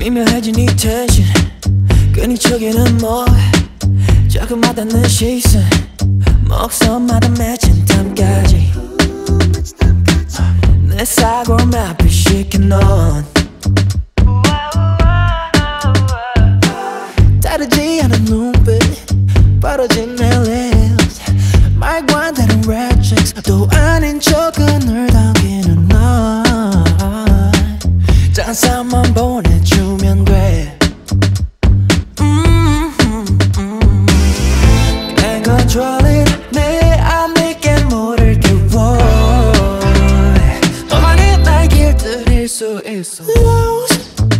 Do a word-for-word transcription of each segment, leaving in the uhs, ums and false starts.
미묘해진 이 텐션 끊임척이는 뭐 조금 와닿는 시선 목소마다 맺힌 땀까지 내 사고를 마피 시킨 넌 다르지 않은 눈빛 벌어진 내 lips 말과 안 되는 red checks 또 아닌 척은을 당기는 넌 짠싸만 보내주면 돼 Controlling 내 안에게 물을 끼워 너만의 날 길들일 수 있어 Lose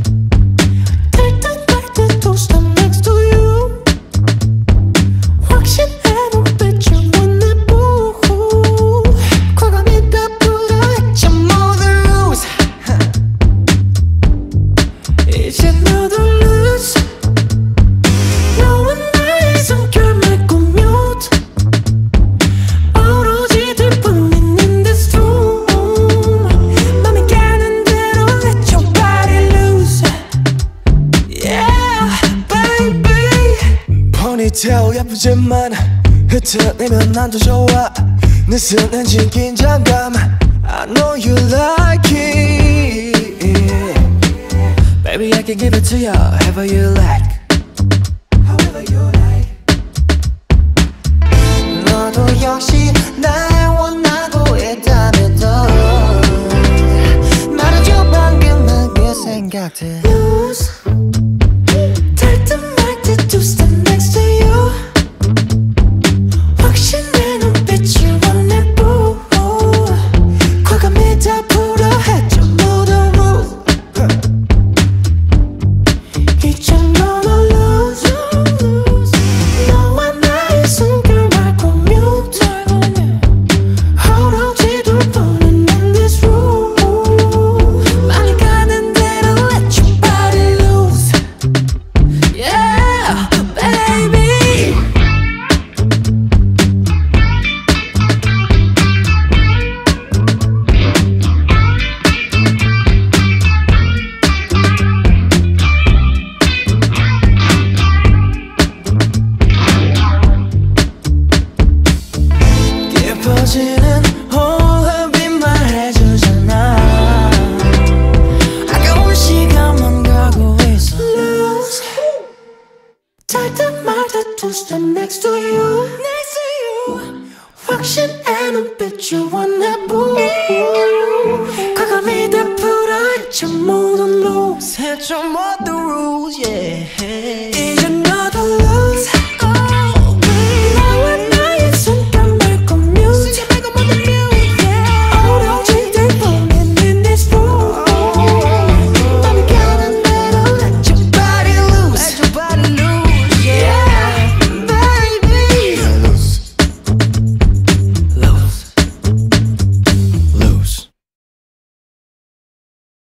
들뜬 갈듯 to stop next to you 확신해 눈빛을 원해보고 과감히 다 풀어했죠 모든 rules 이제 너도 lose 너와 나의 숨결 포니테일 예쁘지만 흩어내면 난 더 좋아 내 손엔 진 긴장감 I know you like it Baby I can give it to you however you like However you like 너도 역시 날 원하고 있다면 더 말해줘 방금만 그 생각들 Lose 들뜬 말듯 to stop next to you 확신의 눈빛을 원해보고 과감히 다 풀어했죠 모든 rules 이제 너는 lose 너와 나의 숨결 말고 mute 허락지도 뻔한 in this room 빨리 가는 대로 let your body loose Yeah, baby 깊어지는 호흡이 말해주잖아 아까운 시간만 가고 있어 Lose 달듯 말듯 to stop next to you Next to you 확신의 눈빛을 원해보고 과감히 다 풀어했죠 모든 rules 해줘 모든 rules yeah